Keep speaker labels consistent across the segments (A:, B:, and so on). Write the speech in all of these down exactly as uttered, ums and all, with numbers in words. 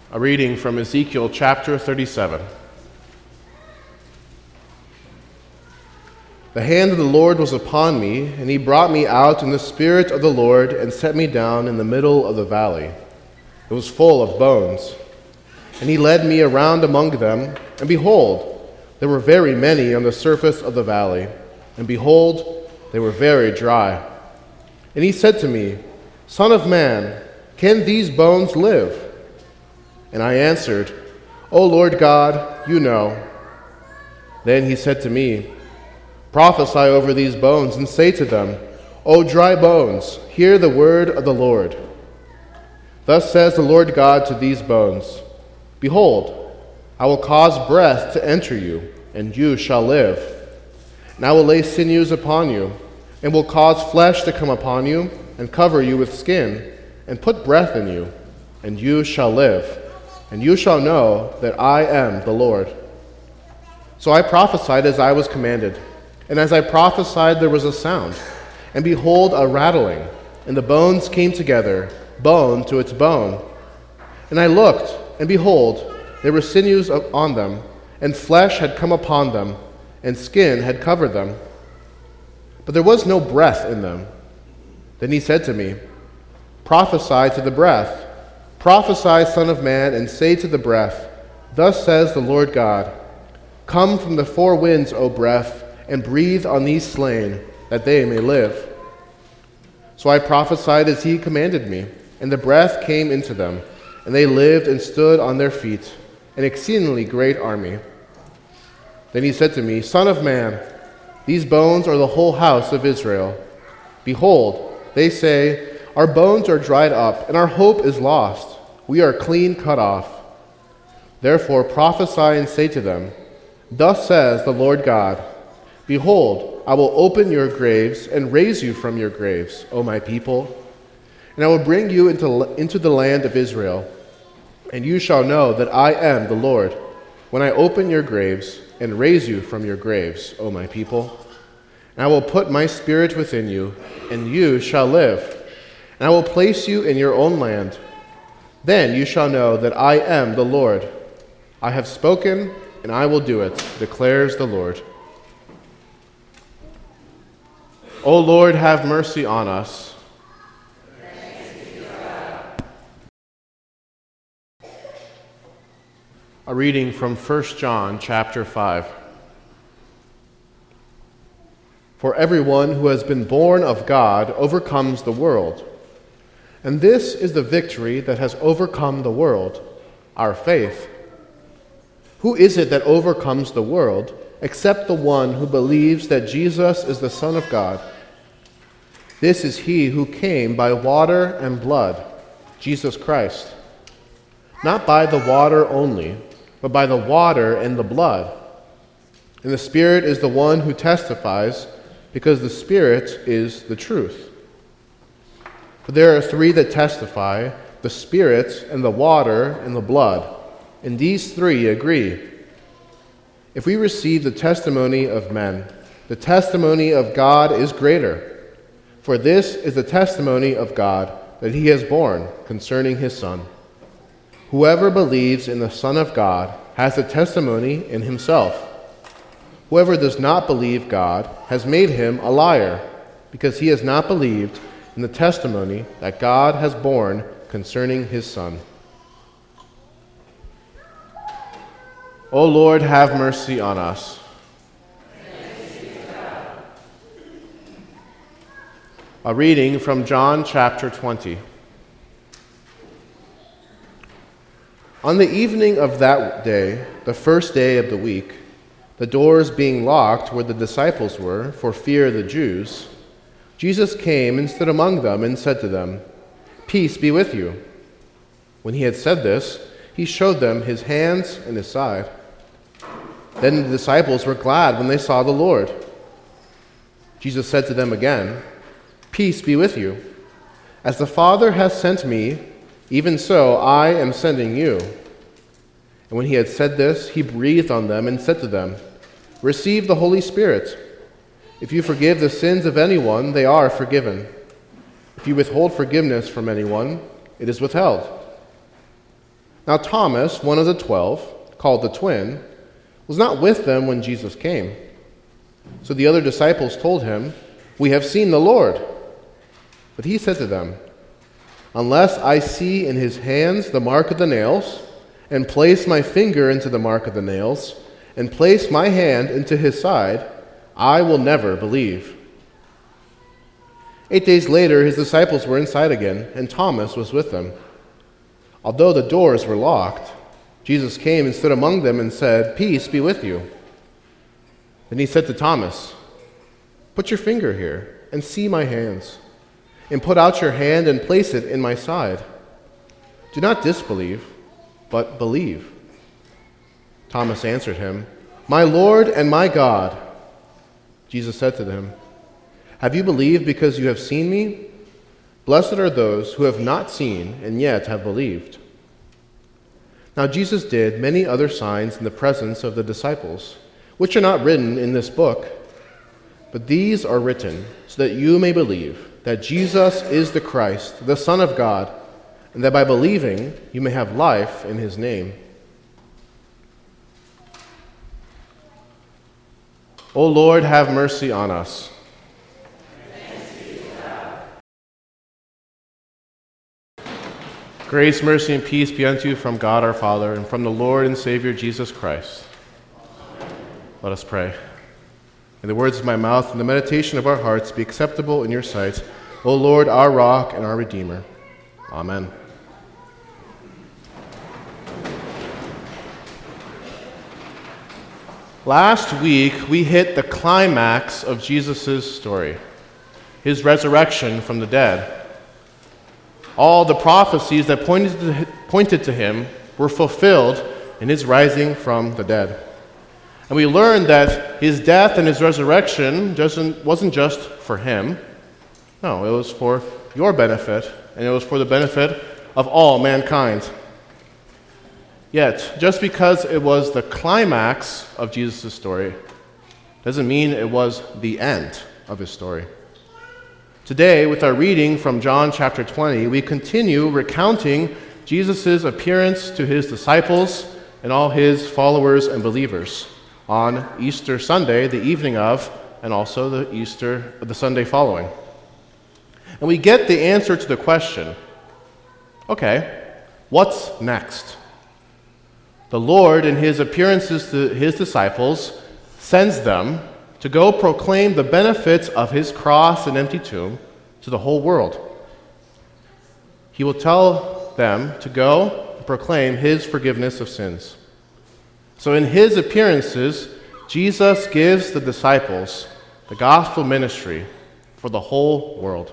A: A reading from Ezekiel chapter thirty-seven. The hand of the Lord was upon me, and he brought me out in the spirit of the Lord and set me down in the middle of the valley. It was full of bones. And he led me around among them, and behold, there were very many on the surface of the valley, and behold, they were very dry. And he said to me, Son of man, can these bones live? And I answered, O Lord God, you know. Then he said to me, Prophesy over these bones and say to them, O dry bones, hear the word of the Lord. Thus says the Lord God to these bones, Behold, I will cause breath to enter you, and you shall live. And I will lay sinews upon you, and will cause flesh to come upon you, and cover you with skin, and put breath in you, and you shall live. And you shall know that I am the Lord. So I prophesied as I was commanded. And as I prophesied, there was a sound. And behold, a rattling. And the bones came together, bone to its bone. And I looked, and behold, there were sinews on them, and flesh had come upon them, and skin had covered them. But there was no breath in them. Then he said to me, Prophesy to the breath. Prophesy, Son of man, and say to the breath, Thus says the Lord God, Come from the four winds, O breath, and breathe on these slain, that they may live. So I prophesied as he commanded me, and the breath came into them, and they lived and stood on their feet, an exceedingly great army. Then he said to me, Son of man, these bones are the whole house of Israel. Behold, they say, Our bones are dried up, and our hope is lost. We are clean cut off. Therefore prophesy and say to them, Thus says the Lord God, Behold, I will open your graves and raise you from your graves, O my people, and I will bring you into, into the land of Israel. And you shall know that I am the Lord, when I open your graves and raise you from your graves, O my people. And I will put my spirit within you, and you shall live. And I will place you in your own land. Then you shall know that I am the Lord. I have spoken, and I will do it, declares the Lord. O Lord, have mercy on us. A reading from First John chapter five. For everyone who has been born of God overcomes the world. And this is the victory that has overcome the world, our faith. Who is it that overcomes the world, except the one who believes that Jesus is the Son of God? This is he who came by water and blood, Jesus Christ. Not by the water only, but by the water and the blood. And the Spirit is the one who testifies, because the Spirit is the truth. For there are three that testify, the Spirit and the water and the blood, and these three agree. If we receive the testimony of men, the testimony of God is greater. For this is the testimony of God that he has borne concerning his Son. Whoever believes in the Son of God has the testimony in himself. Whoever does not believe God has made him a liar, because he has not believed in the testimony that God has borne concerning his Son. O Lord, have mercy on us. A reading from John chapter twenty. On the evening of that day, the first day of the week, the doors being locked where the disciples were, for fear of the Jews, Jesus came and stood among them and said to them, Peace be with you. When he had said this, he showed them his hands and his side. Then the disciples were glad when they saw the Lord. Jesus said to them again, Peace be with you. As the Father has sent me, even so I am sending you. And when he had said this, he breathed on them and said to them, Receive the Holy Spirit. If you forgive the sins of anyone, they are forgiven. If you withhold forgiveness from anyone, it is withheld. Now Thomas, one of the twelve, called the twin, was not with them when Jesus came. So the other disciples told him, "We have seen the Lord." But he said to them, "Unless I see in his hands the mark of the nails, and place my finger into the mark of the nails, and place my hand into his side, I will never believe." Eight days later, his disciples were inside again, and Thomas was with them. Although the doors were locked, Jesus came and stood among them and said, "Peace be with you." Then he said to Thomas, "Put your finger here and see my hands, and put out your hand and place it in my side. Do not disbelieve, but believe." Thomas answered him, "My Lord and my God." Jesus said to them, "Have you believed because you have seen me? Blessed are those who have not seen and yet have believed." Now Jesus did many other signs in the presence of the disciples, which are not written in this book, but these are written so that you may believe that Jesus is the Christ, the Son of God, and that by believing you may have life in his name. O Lord, have mercy on us. Grace, mercy, and peace be unto you from God our Father and from the Lord and Savior Jesus Christ. Let us pray. May the words of my mouth and the meditation of our hearts be acceptable in your sight, O Lord, our rock and our Redeemer. Amen. Last week, we hit the climax of Jesus' story, his resurrection from the dead. All the prophecies that pointed to, pointed to him were fulfilled in his rising from the dead. And we learned that his death and his resurrection wasn't just for him. No, it was for your benefit, and it was for the benefit of all mankind. Yet, just because it was the climax of Jesus' story doesn't mean it was the end of his story. Today, with our reading from John chapter twenty, we continue recounting Jesus' appearance to his disciples and all his followers and believers on Easter Sunday, the evening of, and also the Easter, the Sunday following. And we get the answer to the question, okay, what's next? The Lord, in his appearances to his disciples, sends them to go proclaim the benefits of his cross and empty tomb to the whole world. He will tell them to go and proclaim his forgiveness of sins. So in his appearances, Jesus gives the disciples the gospel ministry for the whole world.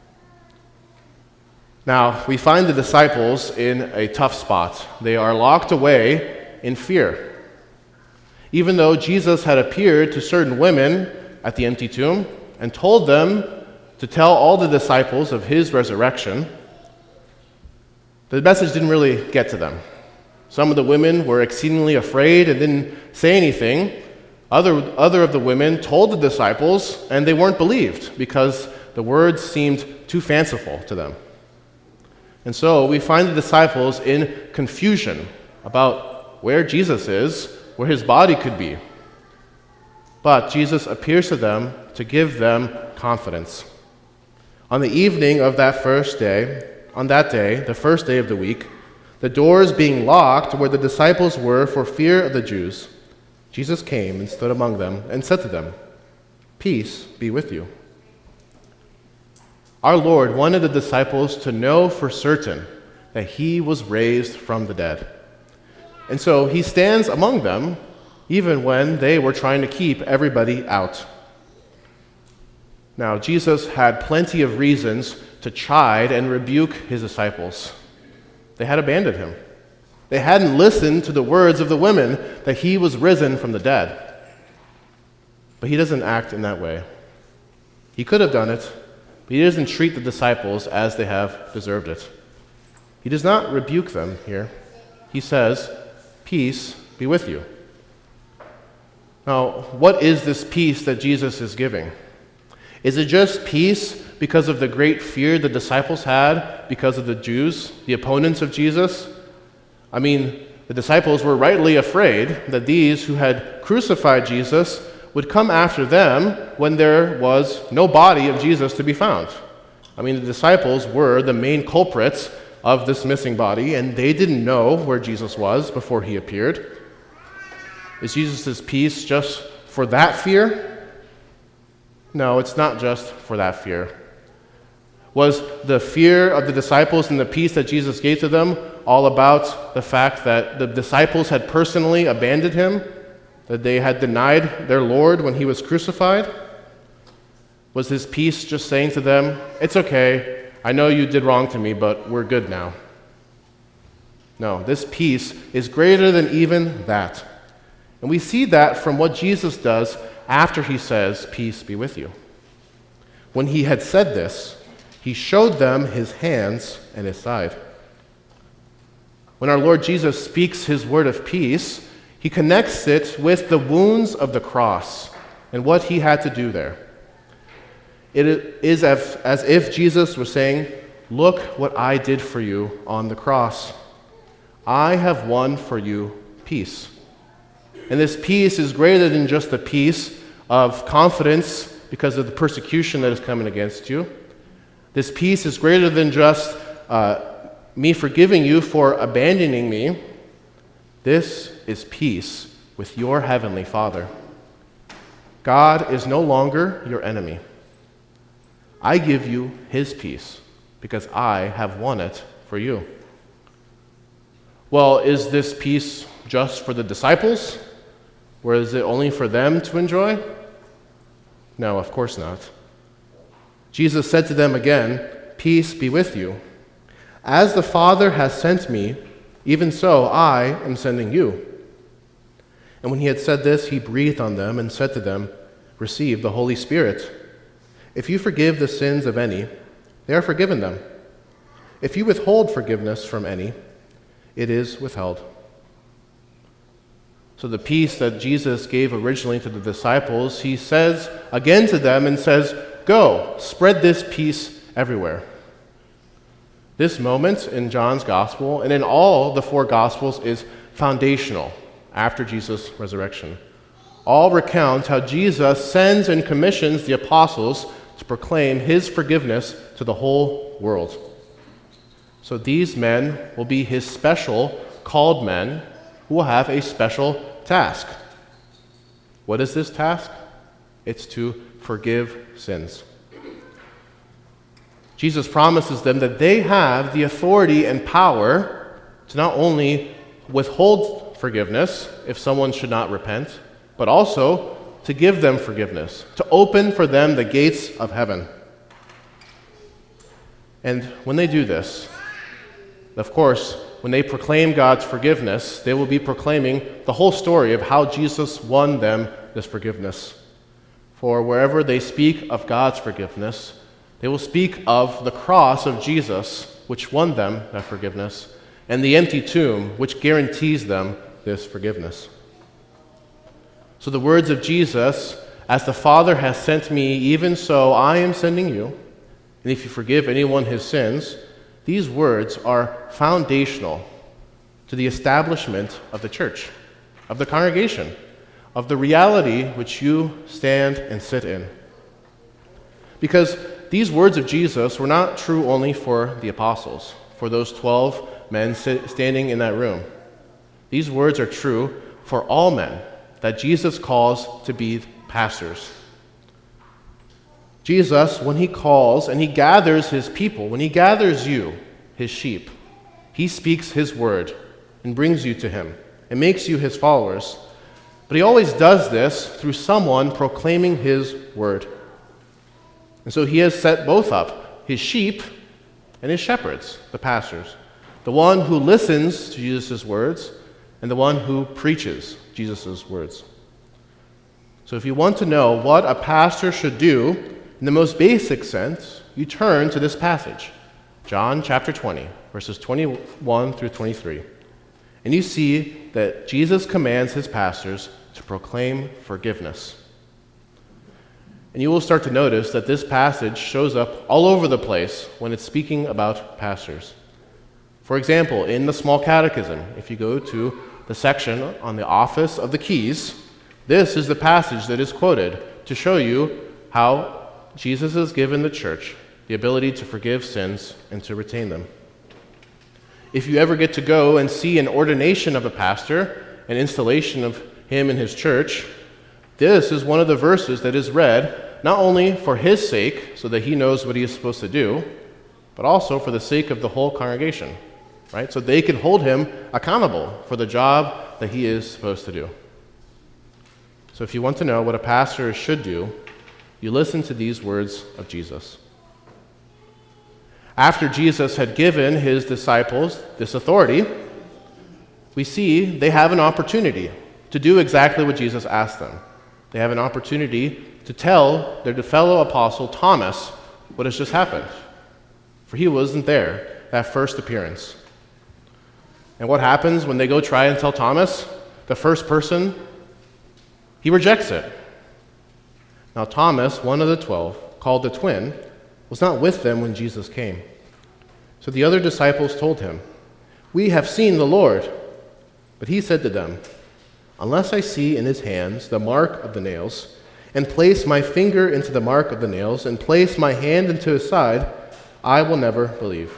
A: Now, we find the disciples in a tough spot. They are locked away in fear. Even though Jesus had appeared to certain women at the empty tomb and told them to tell all the disciples of his resurrection, the message didn't really get to them. Some of the women were exceedingly afraid and didn't say anything. Other, other of the women told the disciples, and they weren't believed because the words seemed too fanciful to them. And so we find the disciples in confusion about where Jesus is, where his body could be. But Jesus appears to them to give them confidence. On the evening of that first day, on that day, the first day of the week, the doors being locked where the disciples were for fear of the Jews, Jesus came and stood among them and said to them, "Peace be with you." Our Lord wanted the disciples to know for certain that he was raised from the dead. And so he stands among them even when they were trying to keep everybody out. Now, Jesus had plenty of reasons to chide and rebuke his disciples. They had abandoned him. They hadn't listened to the words of the women that he was risen from the dead. But he doesn't act in that way. He could have done it, but he doesn't treat the disciples as they have deserved it. He does not rebuke them here. He says, "Peace be with you." Now, what is this peace that Jesus is giving? Is it just peace because of the great fear the disciples had because of the Jews, the opponents of Jesus? I mean, the disciples were rightly afraid that these who had crucified Jesus would come after them when there was no body of Jesus to be found. I mean, the disciples were the main culprits of this missing body, and they didn't know where Jesus was before he appeared. Is Jesus' peace just for that fear? No, it's not just for that fear. Was the fear of the disciples and the peace that Jesus gave to them all about the fact that the disciples had personally abandoned him, that they had denied their Lord when he was crucified? Was his peace just saying to them, "It's okay, I know you did wrong to me, but we're good now"? No, this peace is greater than even that. And we see that from what Jesus does after he says, "Peace be with you." When he had said this, he showed them his hands and his side. When our Lord Jesus speaks his word of peace, he connects it with the wounds of the cross and what he had to do there. It is as, as if Jesus was saying, "Look what I did for you on the cross. I have won for you peace." And this peace is greater than just the peace of confidence because of the persecution that is coming against you. This peace is greater than just uh, me forgiving you for abandoning me. This is peace with your heavenly Father. God is no longer your enemy. I give you his peace because I have won it for you. Well, is this peace just for the disciples? Or is it only for them to enjoy? No, of course not. Jesus said to them again, "Peace be with you. As the Father has sent me, even so I am sending you." And when he had said this, he breathed on them and said to them, "Receive the Holy Spirit. If you forgive the sins of any, they are forgiven them. If you withhold forgiveness from any, it is withheld." So the peace that Jesus gave originally to the disciples, he says again to them and says, "Go, spread this peace everywhere." This moment in John's gospel and in all the four gospels is foundational after Jesus' resurrection. All recount how Jesus sends and commissions the apostles to proclaim his forgiveness to the whole world. So these men will be his special called men who will have a special task. What is this task? It's to forgive sins. Jesus promises them that they have the authority and power to not only withhold forgiveness if someone should not repent, but also to give them forgiveness, to open for them the gates of heaven. And when they do this, of course, when they proclaim God's forgiveness, they will be proclaiming the whole story of how Jesus won them this forgiveness. For wherever they speak of God's forgiveness, they will speak of the cross of Jesus, which won them that forgiveness, and the empty tomb, which guarantees them this forgiveness. So the words of Jesus, "As the Father has sent me, even so I am sending you, and if you forgive anyone his sins," these words are foundational to the establishment of the church, of the congregation, of the reality which you stand and sit in. Because these words of Jesus were not true only for the apostles, for those twelve men sit, standing in that room. These words are true for all men that Jesus calls to be pastors. Jesus, when he calls and he gathers his people, when he gathers you, his sheep, he speaks his word and brings you to him and makes you his followers. But he always does this through someone proclaiming his word. And so he has set both up, his sheep and his shepherds, the pastors, the one who listens to Jesus' words and the one who preaches Jesus' words. So if you want to know what a pastor should do in the most basic sense, you turn to this passage, John chapter twenty, verses twenty-one through twenty-three. And you see that Jesus commands his pastors to proclaim forgiveness. And you will start to notice that this passage shows up all over the place when it's speaking about pastors. For example, in the Small Catechism, if you go to the section on the office of the keys, this is the passage that is quoted to show you how Jesus has given the church the ability to forgive sins and to retain them. If you ever get to go and see an ordination of a pastor, an installation of him in his church, this is one of the verses that is read not only for his sake, so that he knows what he is supposed to do, but also for the sake of the whole congregation, right? So they can hold him accountable for the job that he is supposed to do. So if you want to know what a pastor should do, you listen to these words of Jesus. After Jesus had given his disciples this authority, we see they have an opportunity to do exactly what Jesus asked them. They have an opportunity to tell their fellow apostle Thomas what has just happened, for he wasn't there that first appearance. And what happens when they go try and tell Thomas, the first person? He rejects it. Now Thomas, one of the twelve, called the twin, was not with them when Jesus came. So the other disciples told him, "We have seen the Lord." But he said to them, "Unless I see in his hands the mark of the nails, and place my finger into the mark of the nails, and place my hand into his side, I will never believe."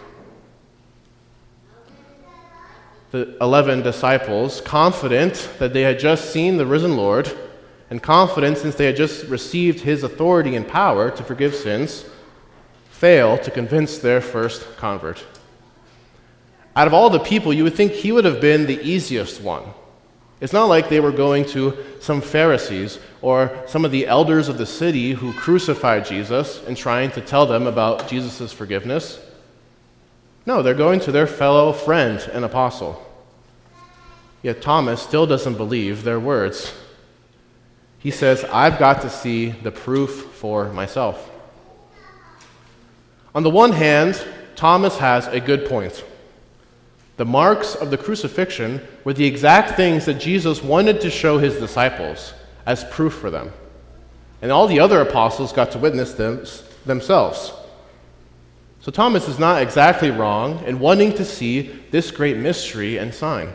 A: The eleven disciples, confident that they had just seen the risen Lord, and confident since they had just received his authority and power to forgive sins, fail to convince their first convert. Out of all the people, you would think he would have been the easiest one. It's not like they were going to some Pharisees or some of the elders of the city who crucified Jesus and trying to tell them about Jesus' forgiveness. No, they're going to their fellow friend and apostle. Yet Thomas still doesn't believe their words. He says, "I've got to see the proof for myself." On the one hand, Thomas has a good point. The marks of the crucifixion were the exact things that Jesus wanted to show his disciples as proof for them. And all the other apostles got to witness them themselves. So Thomas is not exactly wrong in wanting to see this great mystery and sign.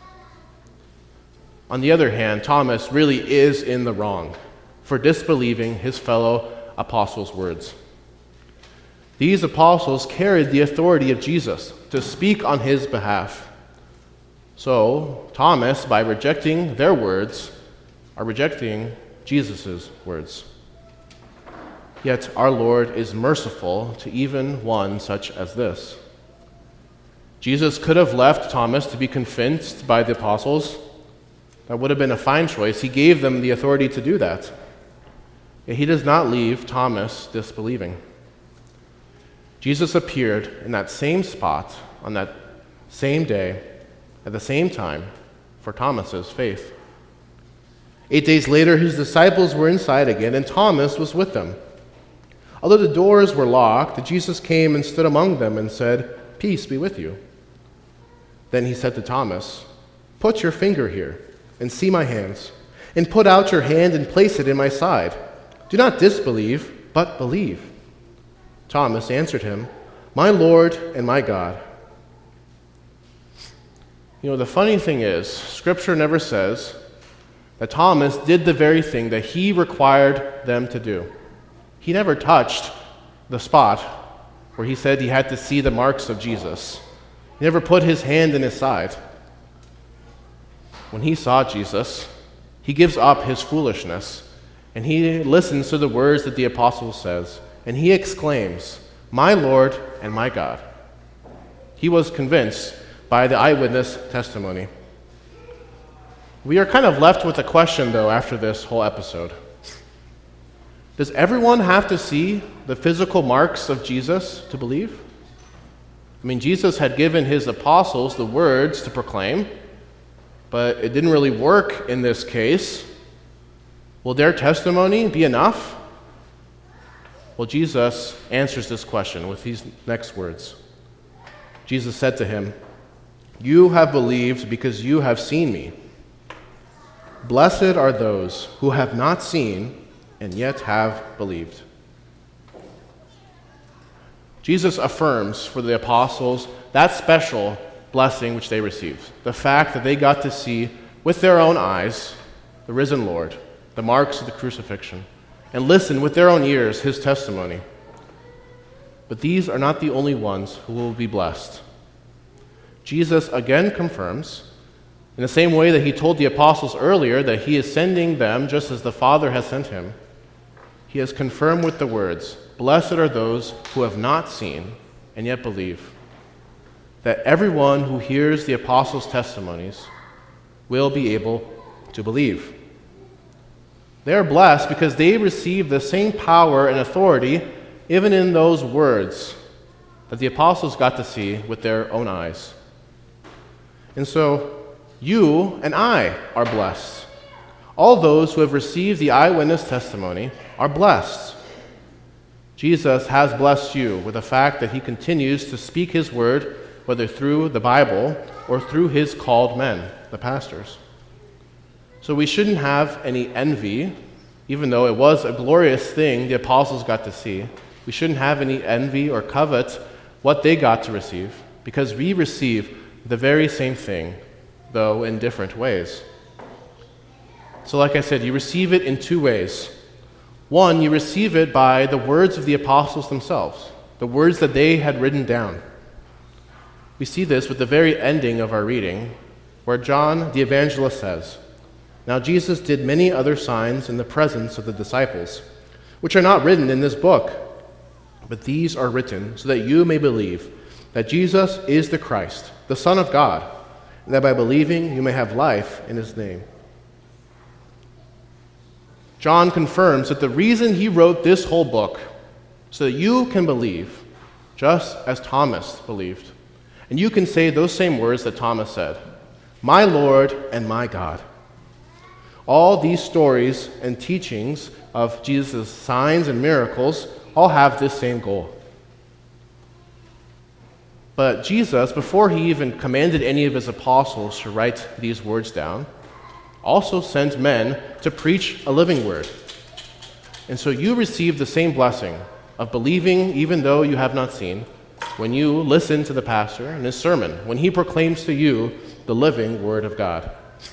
A: On the other hand, Thomas really is in the wrong for disbelieving his fellow apostles' words. These apostles carried the authority of Jesus to speak on his behalf. So, Thomas, by rejecting their words, are rejecting Jesus' words. Yet our Lord is merciful to even one such as this. Jesus could have left Thomas to be convinced by the apostles. That would have been a fine choice. He gave them the authority to do that. Yet he does not leave Thomas disbelieving. Jesus appeared in that same spot on that same day at the same time for Thomas's faith. Eight days later, his disciples were inside again, and Thomas was with them. Although the doors were locked, Jesus came and stood among them and said, "Peace be with you." Then he said to Thomas, "Put your finger here and see my hands, and put out your hand and place it in my side. Do not disbelieve, but believe." Thomas answered him, "My Lord and my God." You know, the funny thing is, Scripture never says that Thomas did the very thing that he required them to do. He never touched the spot where he said he had to see the marks of Jesus. He never put his hand in his side. When he saw Jesus, he gives up his foolishness, and he listens to the words that the apostle says, and he exclaims, "My Lord and my God." He was convinced by the eyewitness testimony. We are kind of left with a question, though, after this whole episode. Does everyone have to see the physical marks of Jesus to believe? I mean, Jesus had given his apostles the words to proclaim, but it didn't really work in this case. Will their testimony be enough? Well, Jesus answers this question with these next words. Jesus said to him, "You have believed because you have seen me. Blessed are those who have not seen and yet have believed." Jesus affirms for the apostles that special blessing which they received. The fact that they got to see with their own eyes the risen Lord, the marks of the crucifixion, and listen with their own ears his testimony. But these are not the only ones who will be blessed. Jesus again confirms, in the same way that he told the apostles earlier that he is sending them just as the Father has sent him, he has confirmed with the words, "Blessed are those who have not seen and yet believe," that everyone who hears the apostles' testimonies will be able to believe. They are blessed because they receive the same power and authority even in those words that the apostles got to see with their own eyes. And so, you and I are blessed. All those who have received the eyewitness testimony are blessed. Jesus has blessed you with the fact that he continues to speak his word, whether through the Bible or through his called men, the pastors. So we shouldn't have any envy, even though it was a glorious thing the apostles got to see. We shouldn't have any envy or covet what they got to receive, because we receive the very same thing, though in different ways. So like I said, you receive it in two ways. One, you receive it by the words of the apostles themselves, the words that they had written down. We see this with the very ending of our reading, where John the evangelist says, "Now Jesus did many other signs in the presence of the disciples, which are not written in this book, but these are written so that you may believe that Jesus is the Christ, the Son of God, and that by believing you may have life in his name." John confirms that the reason he wrote this whole book, so that you can believe, just as Thomas believed. And you can say those same words that Thomas said, "My Lord and my God." All these stories and teachings of Jesus' signs and miracles all have this same goal. But Jesus, before he even commanded any of his apostles to write these words down, also sent men to preach a living word. And so you receive the same blessing of believing even though you have not seen when you listen to the pastor in his sermon, when he proclaims to you the living word of God.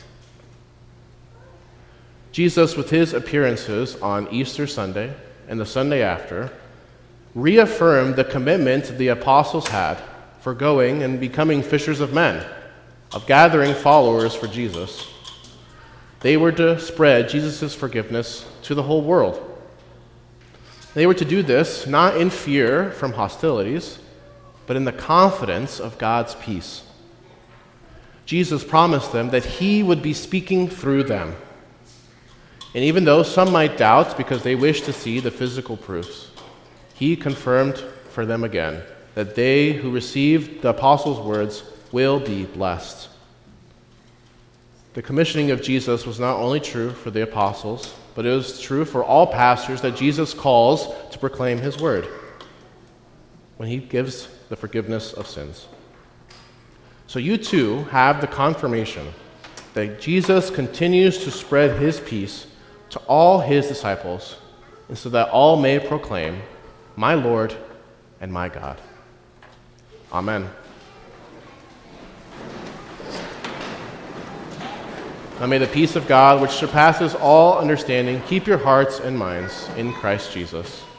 A: Jesus, with his appearances on Easter Sunday and the Sunday after, reaffirmed the commitment the apostles had for going and becoming fishers of men, of gathering followers for Jesus. They were to spread Jesus' forgiveness to the whole world. They were to do this not in fear from hostilities, but in the confidence of God's peace. Jesus promised them that he would be speaking through them. And even though some might doubt because they wished to see the physical proofs, he confirmed for them again that they who received the apostles' words will be blessed. The commissioning of Jesus was not only true for the apostles, but it was true for all pastors that Jesus calls to proclaim his word when he gives the forgiveness of sins. So you too have the confirmation that Jesus continues to spread his peace to all his disciples, and so that all may proclaim, "My Lord and my God." Amen. Now may the peace of God, which surpasses all understanding, keep your hearts and minds in Christ Jesus.